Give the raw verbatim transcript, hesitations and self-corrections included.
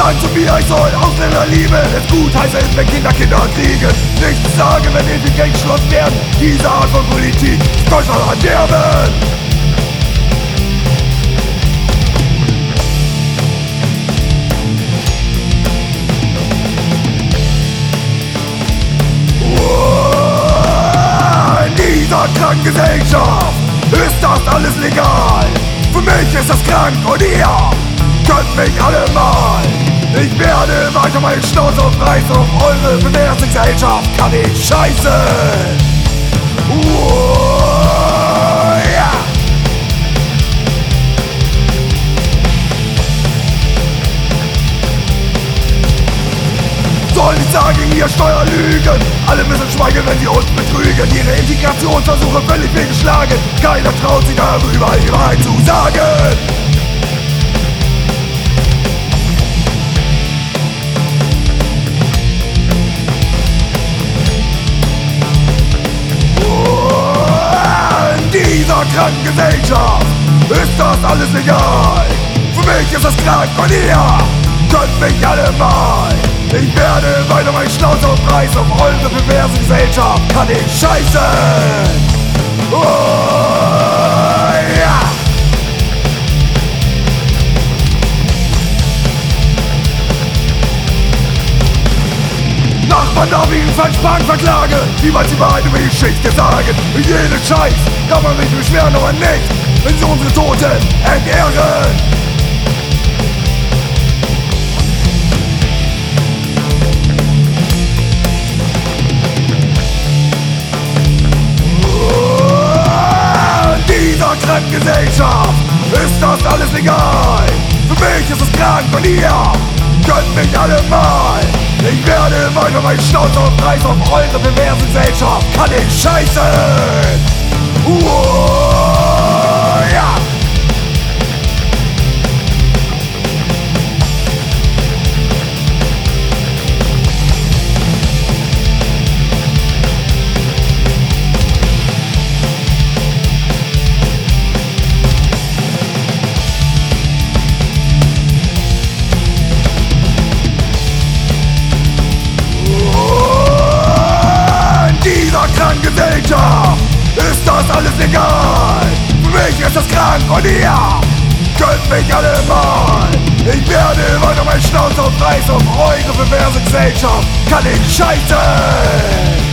Sagen zu mir, ich soll Ausländer lieben. Es gut heiße es, wenn Kinder Kinder kriegen. Nichts sagen, wenn Ethik geschlossen werden. Diese Art von Politik ist Deutschland verderben. In dieser kranken Gesellschaft ist das alles legal. Für mich ist das krank und ihr könnt mich alle mal. Ich werde weiter meine Schnauze aufreißen. Auf eure perverse Gesellschaft kann ich scheißen. Uh, ja. Soll ich sagen, ihr Steuerlügen? Alle müssen schweigen, wenn sie uns betrügen. Ihre Integrationsversuche völlig fehlgeschlagen. Keiner traut sich darüber die Wahrheit zu sagen. In dieser kranken Gesellschaft ist das alles legal. Für mich ist das krank und ihr könnt mich alle mal. Ich werde weiter meinen Schnauze aufreißen. Auf eure perverse Gesellschaft kann ich scheißen. Oh, ja. Nachbarn darf ich ihn falsch Bank verklagen. Niemals die Wahrheit über die Geschichte sagen. Jeden Scheiß kann man sich beschweren, aber nicht, wenn sie unsere Toten entehren. Kranken Gesellschaft ist das alles legal. Für mich ist es krank und ihr könnt mich alle mal. Ich werde weiter meinen Schnauze aufreißen. Auf eure perverse Gesellschaft kann ich scheißen. Uh, ja. Kranken Gesellschaft ist das alles egal. Für mich ist das krank und ihr könnt mich alle mal. Ich werde weiter meinen Schnauze aufreißen. Auf eure perverse Gesellschaft kann ich scheißen.